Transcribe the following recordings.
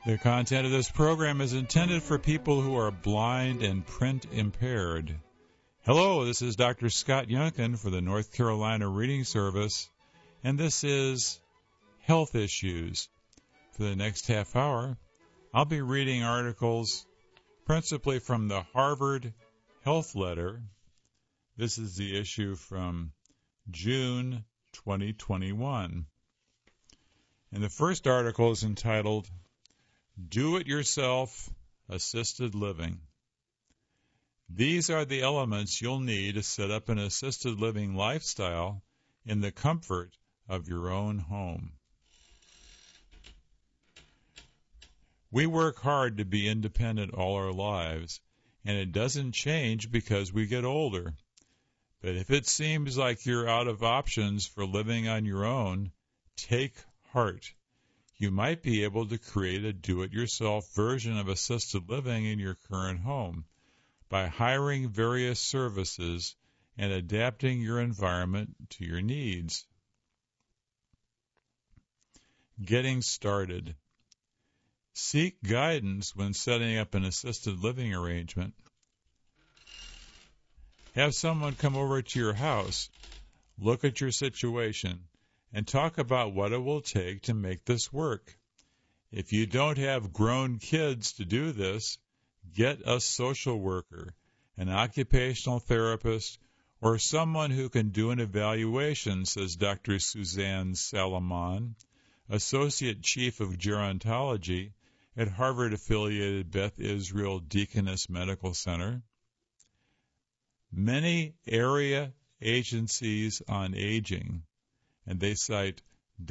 The content of this program is intended for people who are blind and print impaired. Hello, this is Dr. Scott Yunkin for the North Carolina Reading Service, and this is Health Issues. For the next half hour, I'll be reading articles principally from the Harvard Health Letter. This is the issue from June 2021. And the first article is entitled, Do-It-Yourself Assisted Living. These are the elements you'll need to set up an assisted living lifestyle in the comfort of your own home. We work hard to be independent all our lives, and it doesn't change because we get older. But if it seems like you're out of options for living on your own, take heart. You might be able to create a do-it-yourself version of assisted living in your current home by hiring various services and adapting your environment to your needs. Getting started. Seek guidance when setting up an assisted living arrangement. Have someone come over to your house, look at your situation, and talk about what it will take to make this work. If you don't have grown kids to do this, get a social worker, an occupational therapist, or someone who can do an evaluation, says Dr. Suzanne Salomon, Associate Chief of Gerontology at Harvard-affiliated Beth Israel Deaconess Medical Center. Many area agencies on aging, and they cite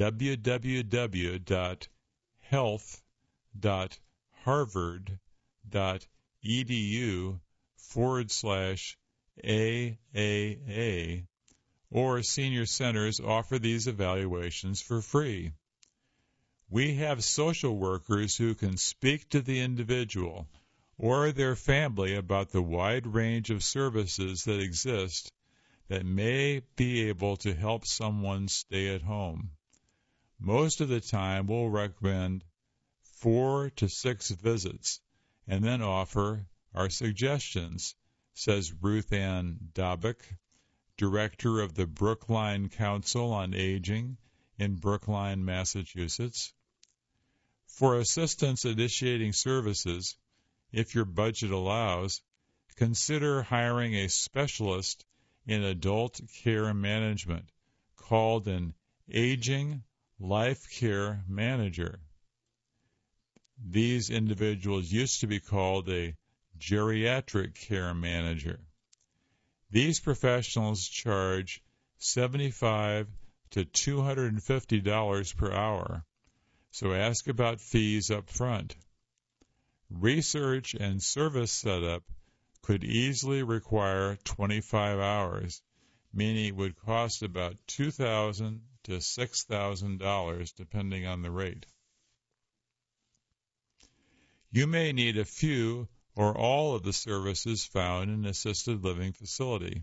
www.health.harvard.edu/AAA, or senior centers offer these evaluations for free. We have social workers who can speak to the individual or their family about the wide range of services that exist that may be able to help someone stay at home. Most of the time, we'll recommend 4 to 6 visits and then offer our suggestions, says Ruth Ann Dobbick, Director of the Brookline Council on Aging in Brookline, Massachusetts. For assistance initiating services, if your budget allows, consider hiring a specialist in adult care management called an Aging Life Care Manager. These individuals used to be called a Geriatric Care Manager. These professionals charge $75 to $250 per hour, so ask about fees up front. Research and service setup could easily require 25 hours, meaning it would cost about $2,000 to $6,000 depending on the rate. You may need a few or all of the services found in an assisted living facility.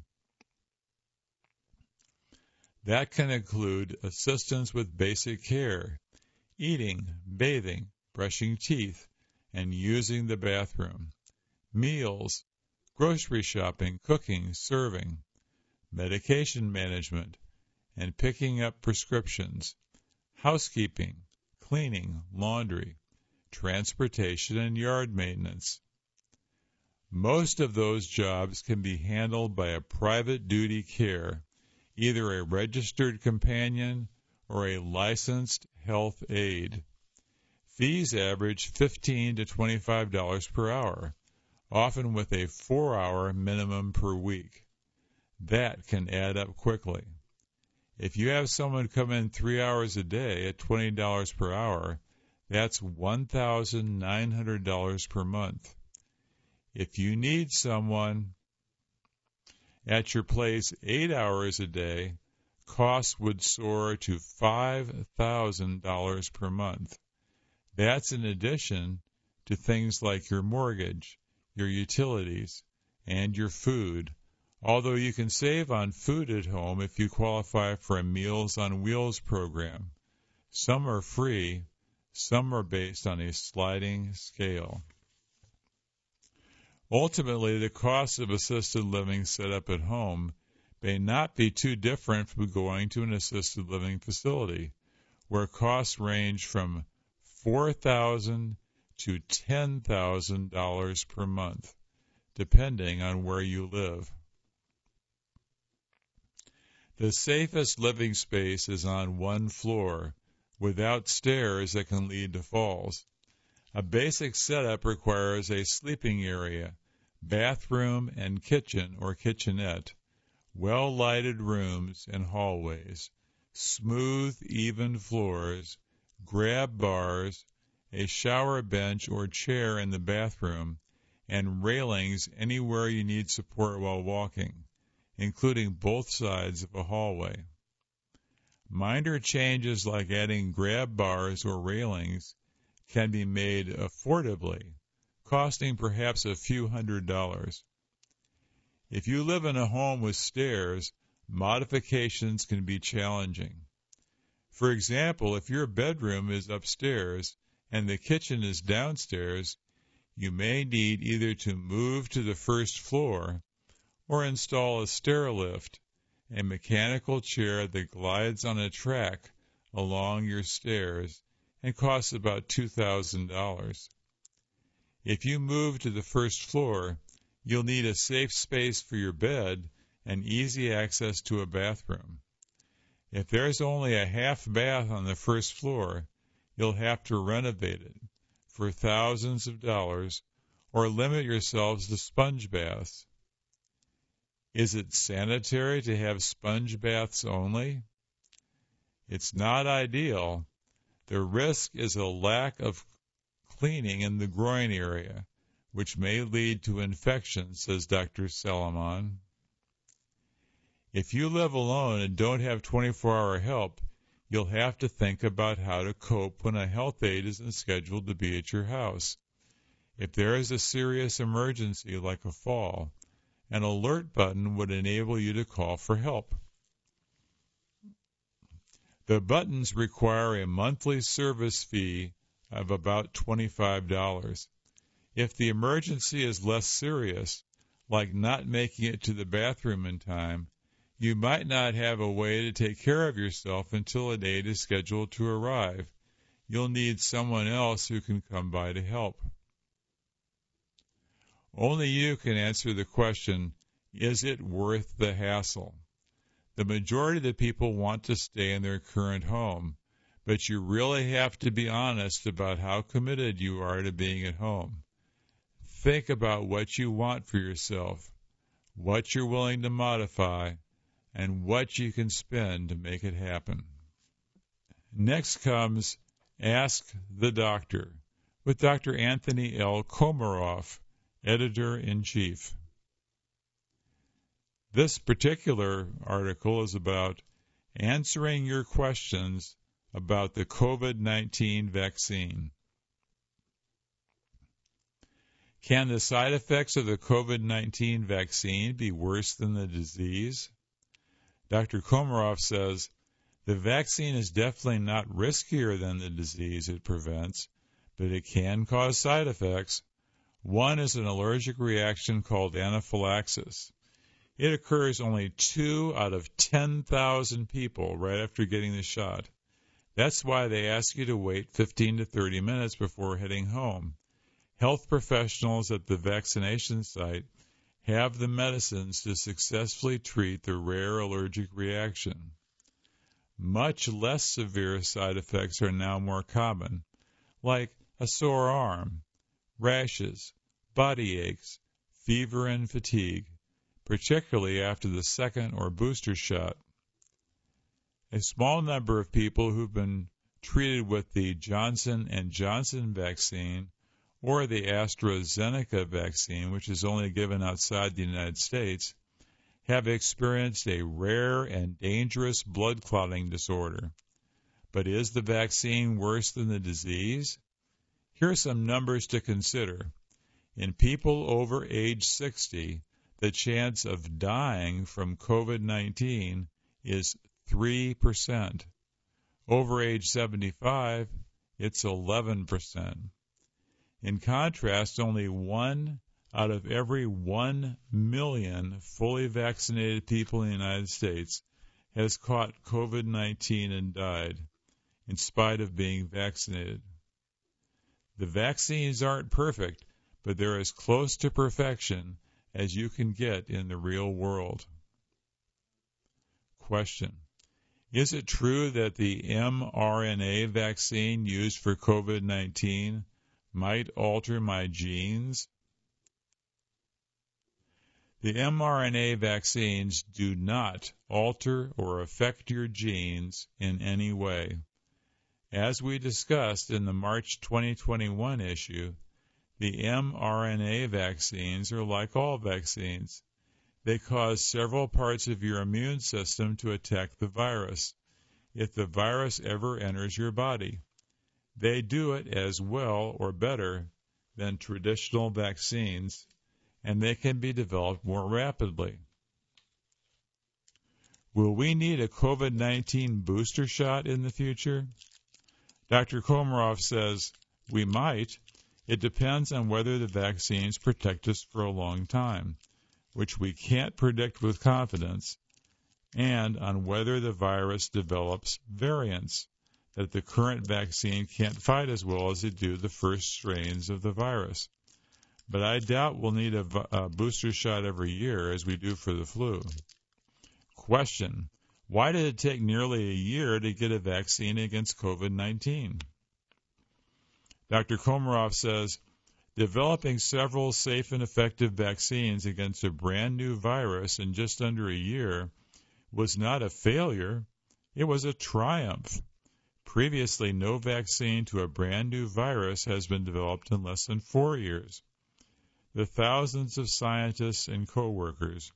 That can include assistance with basic care, eating, bathing, brushing teeth, and using the bathroom, meals, grocery shopping, cooking, serving, medication management, and picking up prescriptions, housekeeping, cleaning, laundry, transportation, and yard maintenance. Most of those jobs can be handled by a private duty care, either a registered companion or a licensed health aide. Fees average $15 to $25 per hour, often with a 4-hour minimum per week. That can add up quickly. If you have someone come in 3 hours a day at $20 per hour, that's $1,900 per month. If you need someone at your place 8 hours a day, costs would soar to $5,000 per month. That's in addition to things like your mortgage, your utilities, and your food, although you can save on food at home if you qualify for a Meals on Wheels program. Some are free, Some are based on a sliding scale. Ultimately, the cost of assisted living set up at home may not be too different from going to an assisted living facility, where costs range from $4,000 to $10,000 per month, depending on where you live. The safest living space is on one floor, without stairs that can lead to falls. A basic setup requires a sleeping area, bathroom and kitchen or kitchenette, well-lighted rooms and hallways, smooth, even floors, grab bars, a shower bench or chair in the bathroom, and railings anywhere you need support while walking, including both sides of a hallway. Minor changes like adding grab bars or railings can be made affordably, costing perhaps a few $100s. If you live in a home with stairs, modifications can be challenging. For example, if your bedroom is upstairs and the kitchen is downstairs, you may need either to move to the first floor or install a stair lift, a mechanical chair that glides on a track along your stairs and costs about $2,000. If you move to the first floor, you'll need a safe space for your bed and easy access to a bathroom. If there's only a half bath on the first floor, you'll have to renovate it for thousands of dollars or limit yourselves to sponge baths. Is it sanitary to have sponge baths only? It's not ideal. The risk is a lack of cleaning in the groin area, which may lead to infection, says Dr. Salomon. If you live alone and don't have 24-hour help, you'll have to think about how to cope when a health aide isn't scheduled to be at your house. If there is a serious emergency like a fall, an alert button would enable you to call for help. The buttons require a monthly service fee of about $25. If the emergency is less serious, like not making it to the bathroom in time, you might not have a way to take care of yourself until an aide is scheduled to arrive. You'll need someone else who can come by to help. Only you can answer the question, is it worth the hassle? The majority of the people want to stay in their current home, but you really have to be honest about how committed you are to being at home. Think about what you want for yourself, what you're willing to modify, and what you can spend to make it happen. Next comes Ask the Doctor with Dr. Anthony L. Komaroff, Editor-in-Chief. This particular article is about answering your questions about the COVID-19 vaccine. Can the side effects of the COVID-19 vaccine be worse than the disease? Dr. Komaroff says, the vaccine is definitely not riskier than the disease it prevents, but it can cause side effects. One is an allergic reaction called anaphylaxis. It occurs only 2 out of 10,000 people right after getting the shot. That's why they ask you to wait 15 to 30 minutes before heading home. Health professionals at the vaccination site have the medicines to successfully treat the rare allergic reaction. Much less severe side effects are now more common, like a sore arm, rashes, body aches, fever, and fatigue, particularly after the second or booster shot. A small number of people who've been treated with the Johnson & Johnson vaccine or the AstraZeneca vaccine, which is only given outside the United States, have experienced a rare and dangerous blood clotting disorder. But is the vaccine worse than the disease? Here are some numbers to consider. In people over age 60, the chance of dying from COVID-19 is 3%. Over age 75, it's 11%. In contrast, only 1 out of every 1 million fully vaccinated people in the United States has caught COVID-19 and died, in spite of being vaccinated. The vaccines aren't perfect, but they're as close to perfection as you can get in the real world. Question: is it true that the mRNA vaccine used for COVID-19 might alter my genes? The mRNA vaccines do not alter or affect your genes in any way. As we discussed in the March 2021 issue, the mRNA vaccines are like all vaccines. They cause several parts of your immune system to attack the virus, if the virus ever enters your body. They do it as well or better than traditional vaccines, and they can be developed more rapidly. Will we need a COVID-19 booster shot in the future? Dr. Komarov says, we might. It depends on whether the vaccines protect us for a long time, which we can't predict with confidence, and on whether the virus develops variants that the current vaccine can't fight as well as it do the first strains of the virus. But I doubt we'll need a booster shot every year as we do for the flu. Question: why did it take nearly a year to get a vaccine against COVID-19? Dr. Komarov says, developing several safe and effective vaccines against a brand new virus in just under a year was not a failure, it was a triumph. Previously, no vaccine to a brand new virus has been developed in less than 4 years. The thousands of scientists and co-workers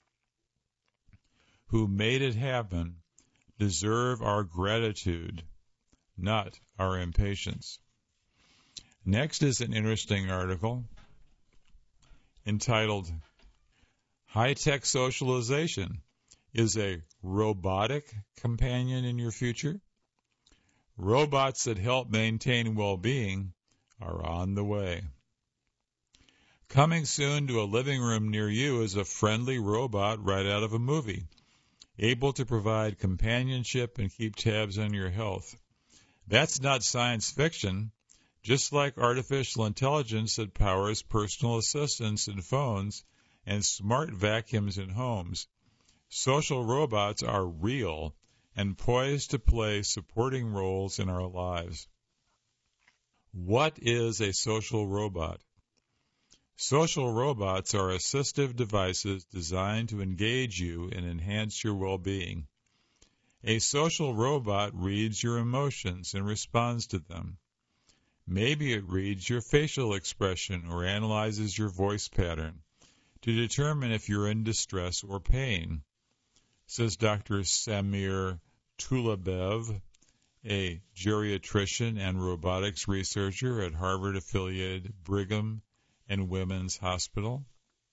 who made it happen deserve our gratitude, not our impatience. Next is an interesting article entitled, High-Tech Socialization is a Robotic Companion in Your Future? Robots that help maintain well-being are on the way. Coming soon to a living room near you is a friendly robot right out of a movie, able to provide companionship and keep tabs on your health. That's not science fiction. Just like artificial intelligence that powers personal assistants in phones and smart vacuums in homes, social robots are real and poised to play supporting roles in our lives. What is a social robot? Social robots are assistive devices designed to engage you and enhance your well-being. A social robot reads your emotions and responds to them. Maybe it reads your facial expression or analyzes your voice pattern to determine if you're in distress or pain, says Dr. Samir Tulabev, a geriatrician and robotics researcher at Harvard-affiliated Brigham and Women's Hospital.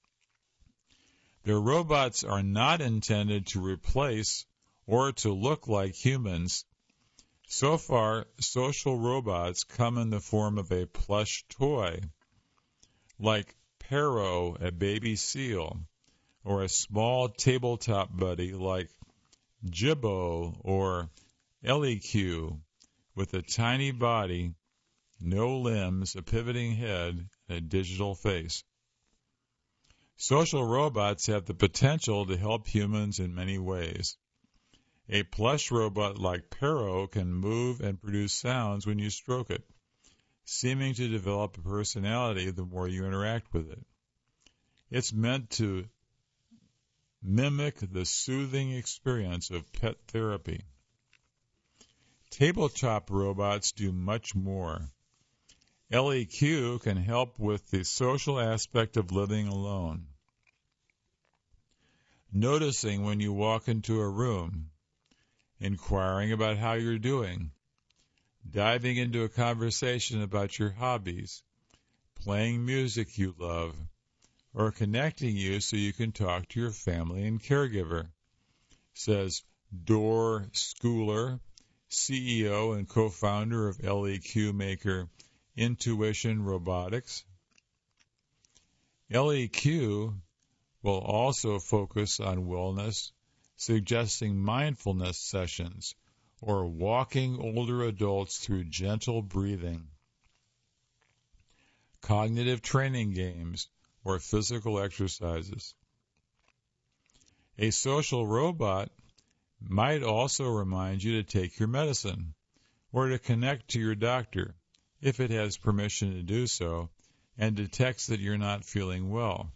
Their robots are not intended to replace or to look like humans. So far, social robots come in the form of a plush toy, like Pero, a baby seal, or a small tabletop buddy like Jibbo or LEQ, with a tiny body, no limbs, a pivoting head, and a digital face. Social robots have the potential to help humans in many ways. A plush robot like Pero can move and produce sounds when you stroke it, seeming to develop a personality the more you interact with it. It's meant to mimic the soothing experience of pet therapy. Tabletop robots do much more. LEQ can help with the social aspect of living alone. Noticing when you walk into a room, inquiring about how you're doing, diving into a conversation about your hobbies, playing music you love, or connecting you so you can talk to your family and caregiver, says Dor Schooler, CEO and co-founder of LEQ maker Intuition Robotics. LEQ will also focus on wellness, suggesting mindfulness sessions or walking older adults through gentle breathing, cognitive training games, or physical exercises. A social robot might also remind you to take your medicine or to connect to your doctor if it has permission to do so and detects that you're not feeling well.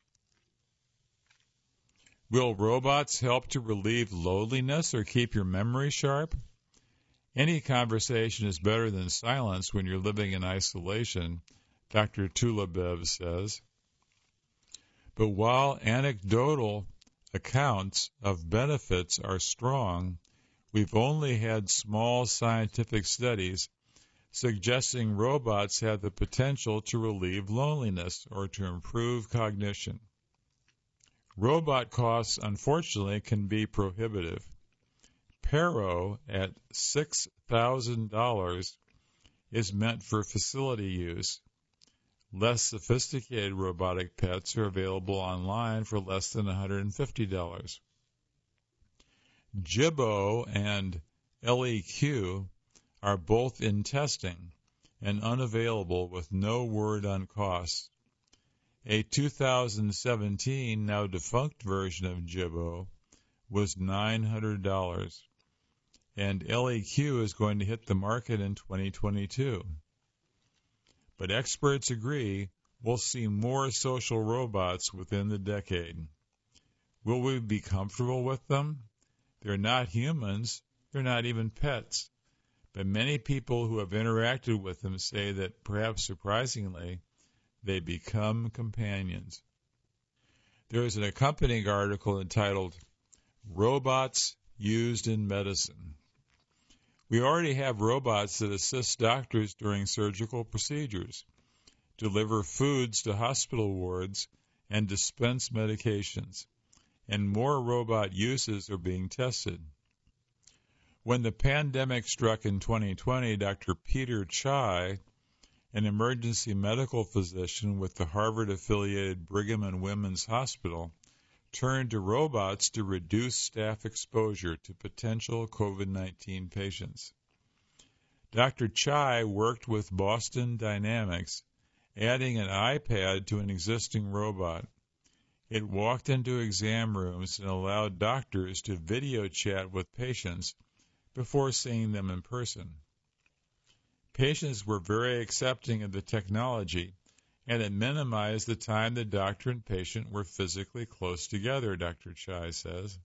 Will robots help to relieve loneliness or keep your memory sharp? Any conversation is better than silence when you're living in isolation, Dr. Tulabev says. But while anecdotal accounts of benefits are strong, we've only had small scientific studies suggesting robots have the potential to relieve loneliness or to improve cognition. Robot costs, unfortunately, can be prohibitive. Pero at $6,000 is meant for facility use. Less sophisticated robotic pets are available online for less than $150. Jibbo and LEQ are both in testing and unavailable with no word on costs. A 2017, now defunct version of Jibbo was $900, and LEQ is going to hit the market in 2022. But experts agree we'll see more social robots within the decade. Will we be comfortable with them? They're not humans. They're not even pets. But many people who have interacted with them say that, perhaps surprisingly, they become companions. There is an accompanying article entitled, Robots Used in Medicine. We already have robots that assist doctors during surgical procedures, deliver foods to hospital wards, and dispense medications. And more robot uses are being tested. When the pandemic struck in 2020, Dr. Peter Chai, an emergency medical physician with the Harvard-affiliated Brigham and Women's Hospital, turned to robots to reduce staff exposure to potential COVID-19 patients. Dr. Chai worked with Boston Dynamics, adding an iPad to an existing robot. It walked into exam rooms and allowed doctors to video chat with patients before seeing them in person. Patients were very accepting of the technology, and it minimized the time the doctor and patient were physically close together, Dr. Chai says.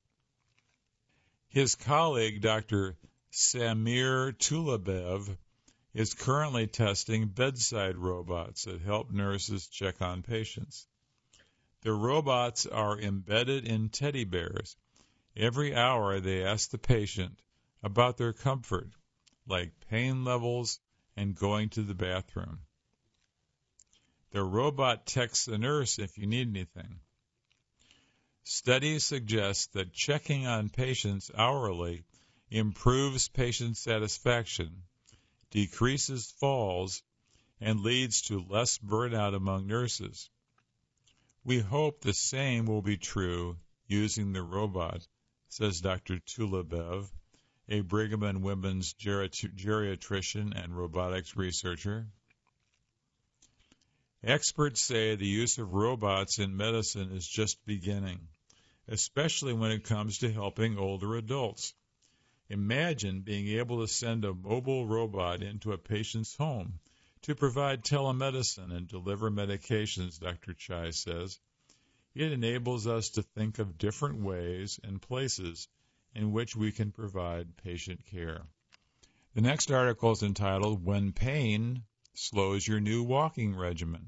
His colleague, Dr. Samir Tulabev, is currently testing bedside robots that help nurses check on patients. The robots are embedded in teddy bears. Every hour they ask the patient about their comfort, like pain levels and going to the bathroom. The robot texts the nurse if you need anything. Studies suggest that checking on patients hourly improves patient satisfaction, decreases falls, and leads to less burnout among nurses. We hope the same will be true using the robot, says Dr. Tulabev, a Brigham and Women's geriatrician and robotics researcher. Experts say the use of robots in medicine is just beginning, especially when it comes to helping older adults. Imagine being able to send a mobile robot into a patient's home to provide telemedicine and deliver medications, Dr. Chai says. It enables us to think of different ways and places in which we can provide patient care. The next article is entitled, When Pain Slows Your New Walking Regimen.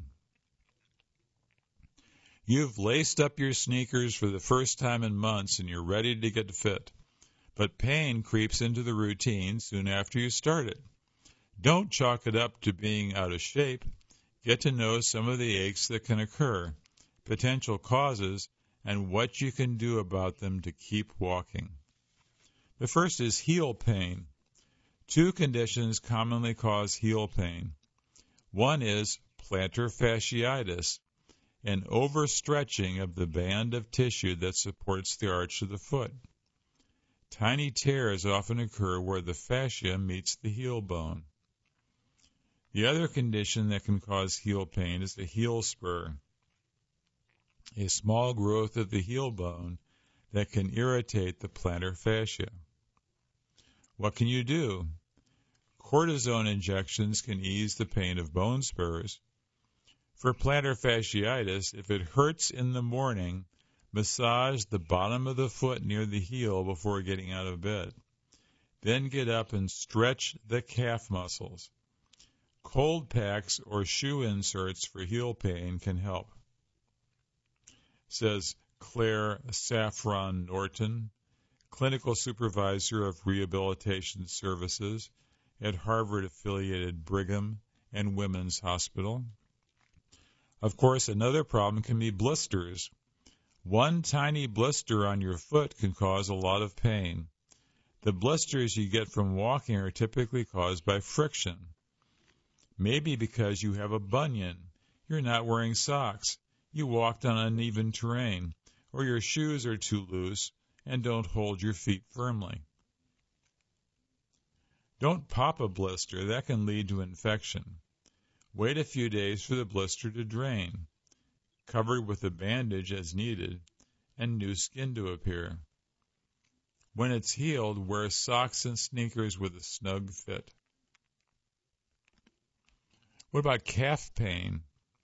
You've laced up your sneakers for the first time in months and you're ready to get fit, but pain creeps into the routine soon after you start it. Don't chalk it up to being out of shape. Get to know some of the aches that can occur, potential causes, and what you can do about them to keep walking. The first is heel pain. Two conditions commonly cause heel pain. One is plantar fasciitis, an overstretching of the band of tissue that supports the arch of the foot. Tiny tears often occur where the fascia meets the heel bone. The other condition that can cause heel pain is the heel spur, a small growth of the heel bone that can irritate the plantar fascia. What can you do? Cortisone injections can ease the pain of bone spurs. For plantar fasciitis, if it hurts in the morning, massage the bottom of the foot near the heel before getting out of bed. Then get up and stretch the calf muscles. Cold packs or shoe inserts for heel pain can help, says Claire Saffron Norton, clinical supervisor of rehabilitation services at Harvard-affiliated Brigham and Women's Hospital. Of course, another problem can be blisters. One tiny blister on your foot can cause a lot of pain. The blisters you get from walking are typically caused by friction. Maybe because you have a bunion, you're not wearing socks, you walked on uneven terrain, or your shoes are too loose and don't hold your feet firmly. Don't pop a blister. That can lead to infection. Wait a few days for the blister to drain, covered with a bandage as needed, and new skin to appear. When it's healed, wear socks and sneakers with a snug fit. What about calf pain?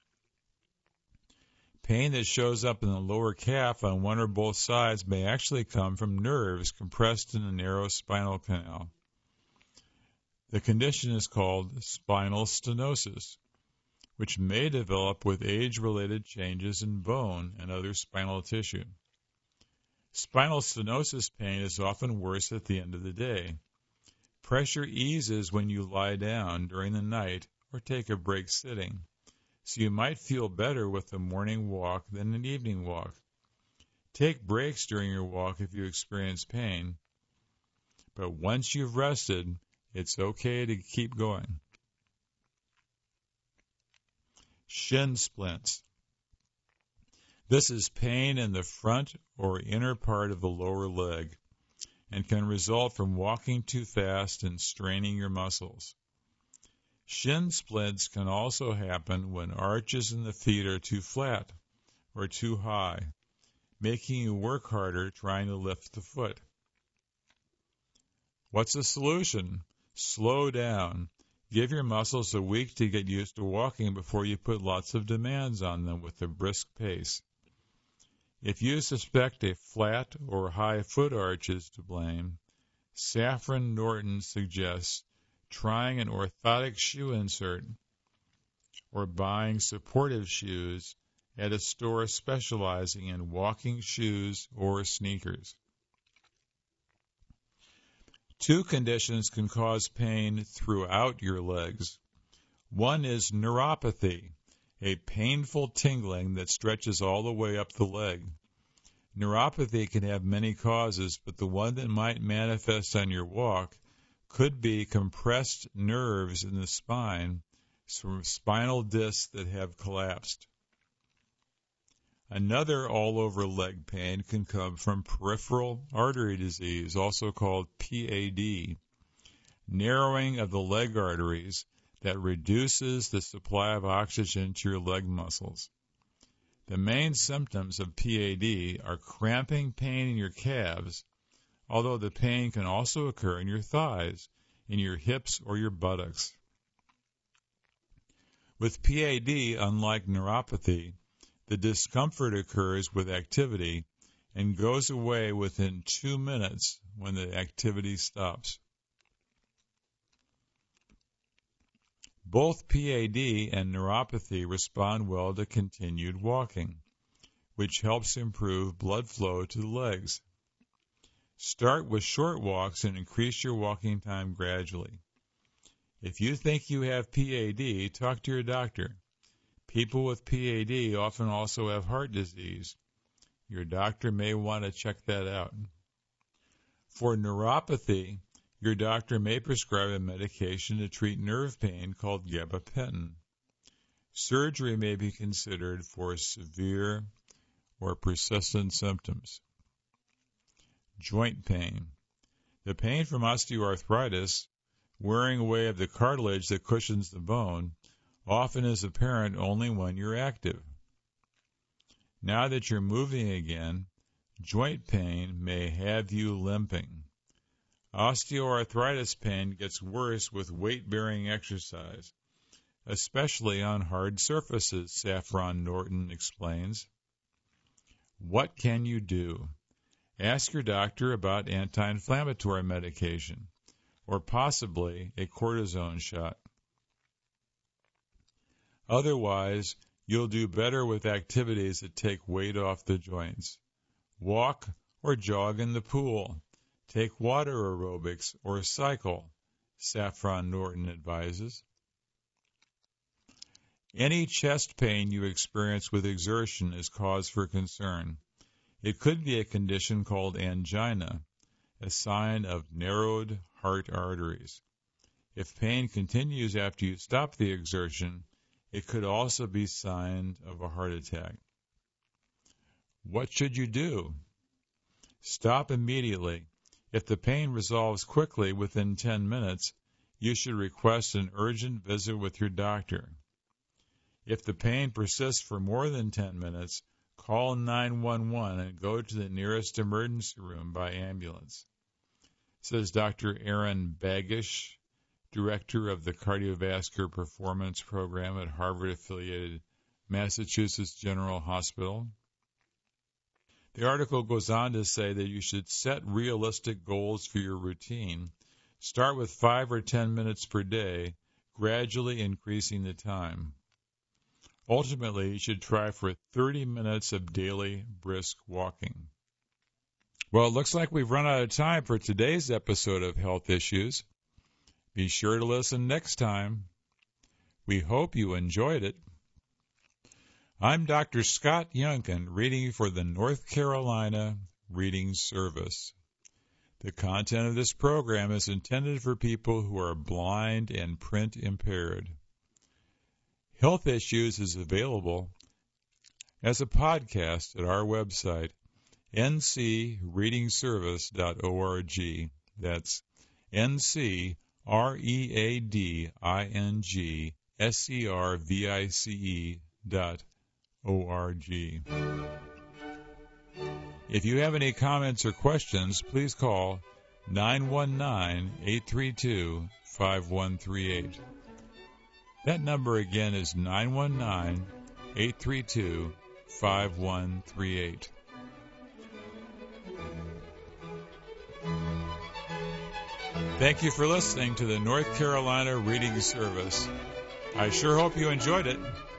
Pain that shows up in the lower calf on one or both sides may actually come from nerves compressed in the narrow spinal canal. The condition is called spinal stenosis, which may develop with age-related changes in bone and other spinal tissue. Spinal stenosis pain is often worse at the end of the day. Pressure eases when you lie down during the night or take a break sitting, so you might feel better with a morning walk than an evening walk. Take breaks during your walk if you experience pain, but once you've rested, it's okay to keep going. Shin splints. This is pain in the front or inner part of the lower leg and can result from walking too fast and straining your muscles. Shin splints can also happen when arches in the feet are too flat or too high, making you work harder trying to lift the foot. What's the solution? Slow down. Give your muscles a week to get used to walking before you put lots of demands on them with a brisk pace. If you suspect a flat or high foot arch is to blame, Saffron Norton suggests trying an orthotic shoe insert or buying supportive shoes at a store specializing in walking shoes or sneakers. Two conditions can cause pain throughout your legs. One is neuropathy, a painful tingling that stretches all the way up the leg. Neuropathy can have many causes, but the one that might manifest on your walk could be compressed nerves in the spine from spinal discs that have collapsed. Another all-over leg pain can come from peripheral artery disease, also called PAD, narrowing of the leg arteries that reduces the supply of oxygen to your leg muscles. The main symptoms of PAD are cramping pain in your calves, although the pain can also occur in your thighs, in your hips, or your buttocks. With PAD, unlike neuropathy, the discomfort occurs with activity and goes away within 2 minutes when the activity stops. Both PAD and neuropathy respond well to continued walking, which helps improve blood flow to the legs. Start with short walks and increase your walking time gradually. If you think you have PAD, talk to your doctor. People with PAD often also have heart disease. Your doctor may want to check that out. For neuropathy, Your doctor may prescribe a medication to treat nerve pain called gabapentin. Surgery may be considered for severe or persistent symptoms. Joint pain. The pain from osteoarthritis, wearing away of the cartilage that cushions the bone, often is apparent only when you're active. Now that you're moving again, joint pain may have you limping. Osteoarthritis pain gets worse with weight-bearing exercise, especially on hard surfaces, Saffron Norton explains. What can you do? Ask your doctor about anti-inflammatory medication, or possibly a cortisone shot. Otherwise, you'll do better with activities that take weight off the joints. Walk or jog in the pool. Take water aerobics or cycle, Saffron Norton advises. Any chest pain you experience with exertion is cause for concern. It could be a condition called angina, a sign of narrowed heart arteries. If pain continues after you stop the exertion, it could also be a sign of a heart attack. What should you do? Stop immediately. If the pain resolves quickly within 10 minutes, you should request an urgent visit with your doctor. If the pain persists for more than 10 minutes, call 911 and go to the nearest emergency room by ambulance, says Dr. Aaron Bagish, director of the Cardiovascular Performance Program at Harvard-affiliated Massachusetts General Hospital. The article goes on to say that you should set realistic goals for your routine. Start with 5 or 10 minutes per day, gradually increasing the time. Ultimately, you should try for 30 minutes of daily brisk walking. Well, it looks like we've run out of time for today's episode of Health Issues. Be sure to listen next time. We hope you enjoyed it. I'm Dr. Scott Youngkin, reading for the North Carolina Reading Service. The content of this program is intended for people who are blind and print impaired. Health Issues is available as a podcast at our website, ncreadingservice.org. That's ncreadingservice.org. If you have any comments or questions, please call 919-832-5138. That number again is 919-832-5138. Thank you for listening to the North Carolina Reading Service. I sure hope you enjoyed it.